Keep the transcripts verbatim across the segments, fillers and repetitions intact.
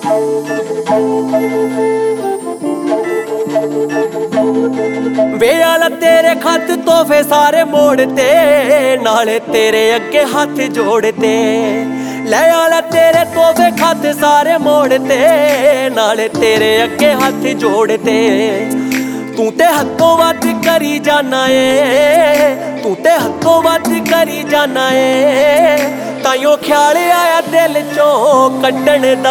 वे आला तेरे खत तोहफे सारे मोड़ते, नाले तेरे अगे हाथ जोड़ते। ले आला तेरे तोहफे खत सारे मोड़ते, नाले तेरे अगे हाथ जोड़ते। तू ते हदों वध करी जाना है, तू ते हदों वध करी जाना है, ताइयों ख्याल आया दिल चों कड्डण दा।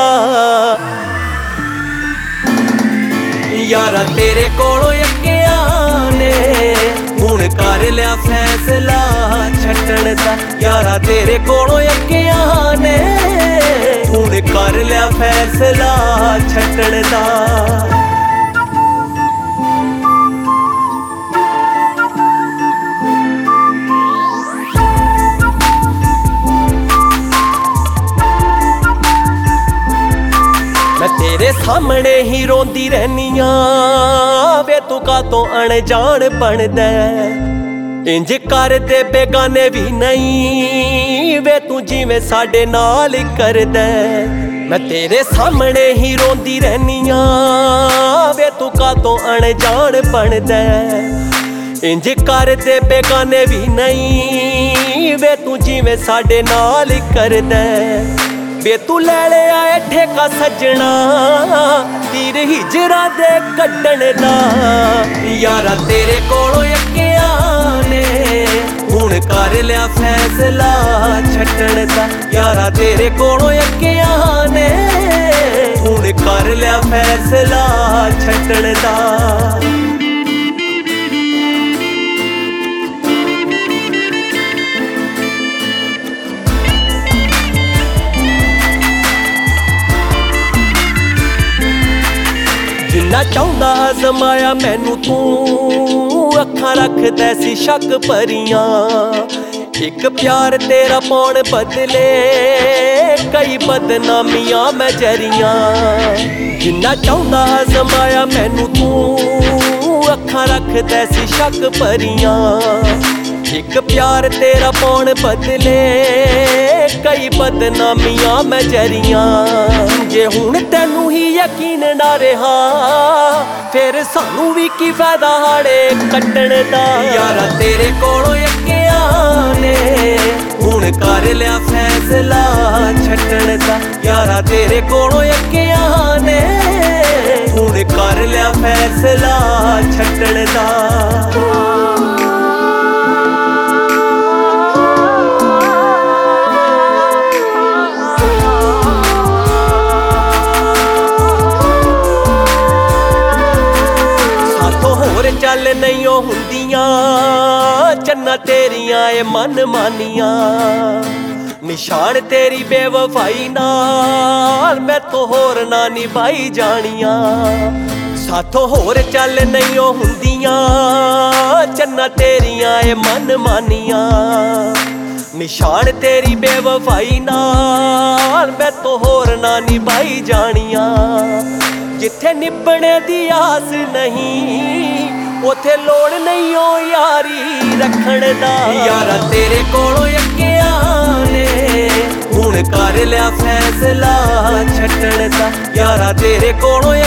यारा तेरे कोलों अग्गियां ने हुण कर लिया फैसला छड्डण दा। यारा तेरे कोलों अग्गियां ने हुण कर लिया फैसला छड्डण दा। मैं तेरे सामने ही रोंदी रहनिया, वे तू कातों अनजान बनदा। इंज कर दे बेगाने भी नहीं, वे तू जिवें साडे नाल करदा। मैं तेरे सामने ही रोंदी रहनिया, वे तू कातों अनजान बनदा। इंज कर दे बेगाने भी नहीं, वे तू जिवें साडे नाल करदा। वे तू ले ले आए ठेका सजना, तीर हिजरा दे कड्डण दा। यारा तेरे कोलों अग्गियां ने हुण कर लिया फैसला छड्डण दा। यारा तेरे कोलों अग्गियां ने हुण कर लिया फैसला छड्डण दा। जिन्ना चाहुंदा जमाया मैनू तू, अखां रखदा सी शक भरियां। एक प्यार तेरा पौण बदले कई बदनामियां मैं जरियां। जिन्ना चाहुंदा जमाया मैनू तू, अखां रखदा सी शक भरियां। एक प्यार तेरा पौण बदले कई बदनामियां मैं जरियां। जे हुण तैनू ही यकीन ना रहा, फिर सानू भी की फायदा हाड़े कट्टण दा। यारा तेरे कोलों अग्गियां ने हुण कर लिया फैसला छड्डण दा। यारा तेरे कोलों अग्गियां ने हुण कर लिया फैसला छड्डण दा। चल नहीं हुंदियां चन्ना तेरियां ए मन मानियां। निशान तेरी बेवफाई नाल मैं तो होर ना निभाई जानियां। साथों होर चल नहीं हुंदियां चन्ना तेरियां ए मन मानियां। निशान तेरी बेवफाई नाल मैं तो होर ना निभाई जानियां। जिथे निभने दी आस नहीं, उथे लोड़ नहीं हो यारी रखण दा। यारा तेरे कोलों अग्गियां ने हुण कर लिया फैसला छड्डण दा। यारा तेरे कोलों